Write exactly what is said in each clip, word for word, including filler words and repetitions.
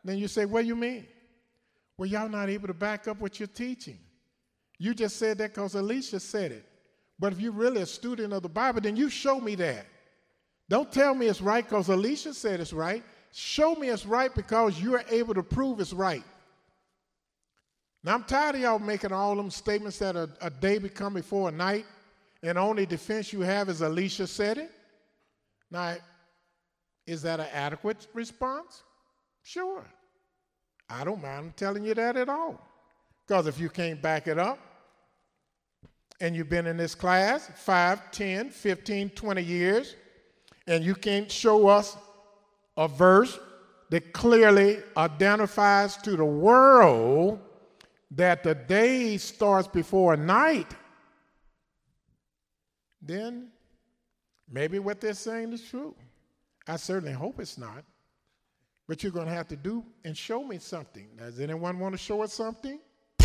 Then you say, what do you mean? Well, y'all not able to back up what you're teaching. You just said that because Alicia said it. But if you're really a student of the Bible, then you show me that. Don't tell me it's right because Alicia said it's right. Show me it's right because you're able to prove it's right. Now, I'm tired of y'all making all them statements that a, a day become before a night, and the only defense you have is Alicia said it. Now, is that an adequate response? Sure. I don't mind telling you that at all. Because if you can't back it up, and you've been in this class five, ten, fifteen, twenty years, and you can't show us a verse that clearly identifies to the world that the day starts before night, then maybe what they're saying is true. I certainly hope it's not. But you're going to have to do and show me something. Does anyone want to show us something?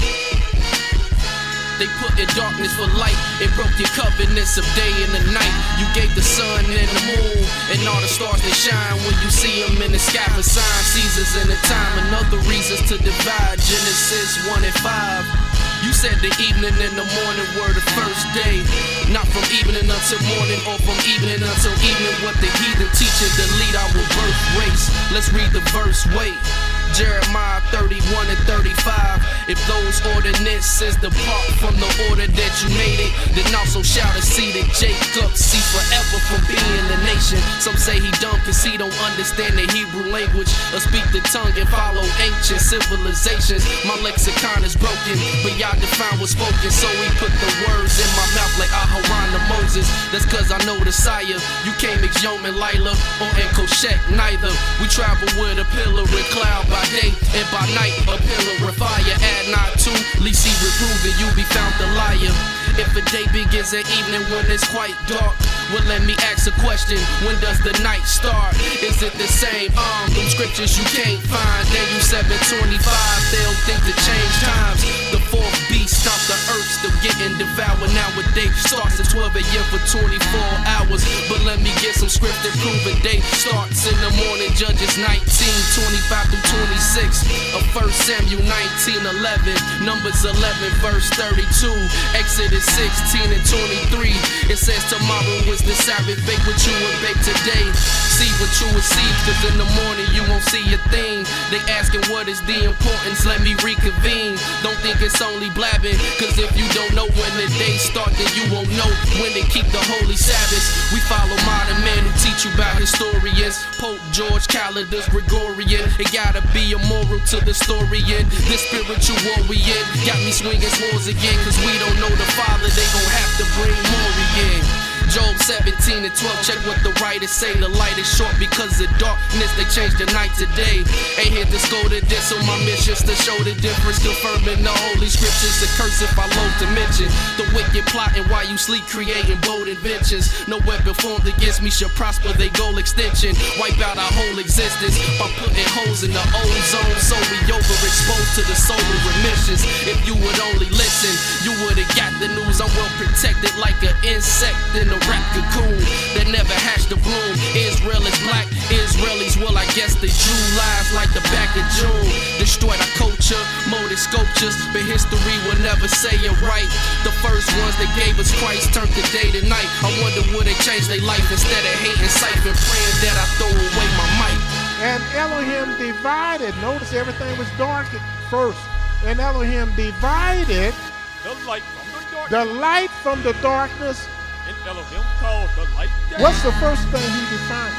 They put in darkness for light. It broke your covenants of day and the night. You gave the sun and the moon and all the stars that shine when you see them in the sky for signs, seasons, and the time and other reasons to divide. Genesis one and five. You said the evening and the morning were the first day. Not from evening until morning or from evening until evening. What the heathen teaching to lead our birth race. Let's read the verse, wait. Jeremiah thirty-one and thirty-five. If those ordinances depart from the order that you made it, then also shall the seed of Jacob cease forever from being the nation. Some say he dumb cause he don't understand the Hebrew language or speak the tongue and follow ancient civilizations. My lexicon is broken, but y'all define what's spoken. So he put the words in my mouth like Aharon to Moses. That's cause I know the sire. You can't mix Yeoman Lila or Enkoshek neither. We travel with a pillar and cloud by day and by night, a pillar of fire. Add not to, least he reproving you be found the liar. If a day begins at evening when it's quite dark, well let me ask a question, when does the night start? Is it the same? Um, them scriptures you can't find. Daniel seven twenty-five, they'll think to change times. The fourth beast stomped the earth, still getting devoured nowadays. Starts at twelve a.m. for twenty-four hours. But let me get some script that prove a day starts in the morning. Judges nineteen, twenty-five through twenty-six. Of First Samuel nineteen, eleven. Numbers eleven, verse thirty-two. Exodus sixteen and twenty-three. It says tomorrow is the Sabbath, bake what you would bake today. See what you would see, cause in the morning you won't see a thing. They asking what is the importance, let me reconvene. Don't think it's only blabbing, cause if you don't know when the day start, then you won't know when they keep the holy Sabbaths. We follow modern men who teach you about historians. Pope George, calendars, Gregorian. It gotta be a moral to the story in this spiritual war we in. Got me swinging swords again, cause we don't know the Father, they gon' have to bring Maury in. Job seventeen and twelve, check what the writers say. The light is short because of darkness, they change the night to day. Ain't here to scold at this, so my mission's to show the difference. Confirming the holy scriptures, the curse if I loathe to mention. The wicked plotting while you sleep, creating bold inventions. No weapon formed against me shall prosper, they goal extension. Wipe out our whole existence by putting holes in the ozone. So we overexposed to the solar emissions. If you would only listen, you would've got the news. I'm well protected like an insect in a rap cocoon that never hatched a bloom. Israel is black, Israelis, well I guess they drew lives like the back of June. Destroyed our culture, molded sculptures, but history will never say it right. The first ones that gave us Christ turned the day to night. I wonder would they change their life instead of hating, ciphering, praying that I throw away my mic. And Elohim divided. Notice everything was dark at first. And Elohim divided the light from the darkness. The light from the darkness. And Elohim called the light day. What's the first thing he defined?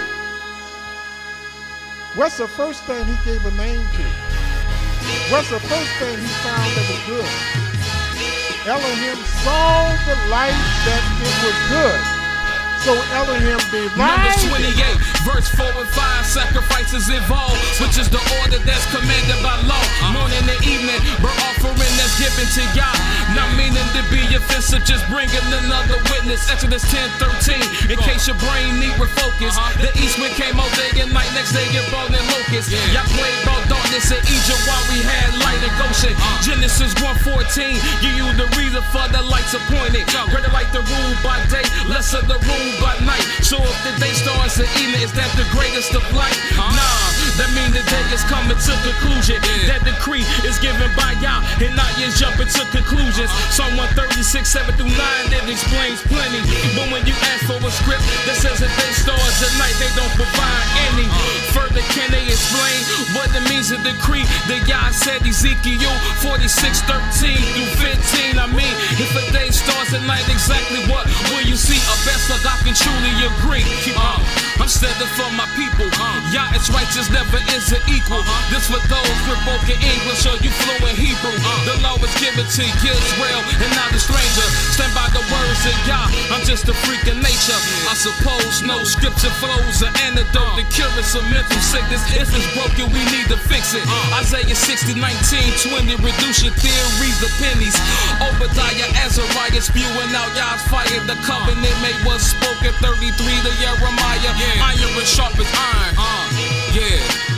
What's the first thing he gave a name to? What's the first thing he found that was good? Elohim saw the light that it was good. So Elohim divided. Numbers twenty-eight, verse four and five, sacrifices involved, which is the order that's commanded by law. Morning and evening, burnt offering that's given to God. Not meaning to be offensive, just bringing another witness. Exodus ten thirteen, in case your brain need refocus. The east wind came all day and night, next day it brought in locusts. Y'all played about darkness in Egypt while we had light in Goshen. Genesis one fourteen, give you the reason for the lights appointed. Greater light the rule by day, lesser the rule by night. So if the day starts at evening, is that the greatest of light? Nah, that mean the day is coming seclusion. That decree is given by Yah, and not yet jumping to conclusions. Psalm one thirty-six, seven through nine, that explains plenty. But when you ask for a script that says that they stars at night, they don't provide any. Further, can they explain what it means to decree that Yah said Ezekiel forty-six, thirteen through fifteen? I mean, if a day starts at night, exactly what will you see? A best like I can truly agree. Uh, I'm standing for my people. Yah is righteous, never is an equal. This for those with broken English or you fluent Hebrew. The law is given to Israel and not a stranger. Stand by the words of Yah, I'm just a freak of nature. I suppose no scripture flows an antidote to cure us of mental sickness. If it's broken, we need to fix it. Isaiah sixty, nineteen, twenty, reduce your theories to pennies. Obadiah, Azariah, spewing out Yah's fire. The covenant made was spoken, thirty-three to Jeremiah. Iron as sharp as iron. Uh, yeah.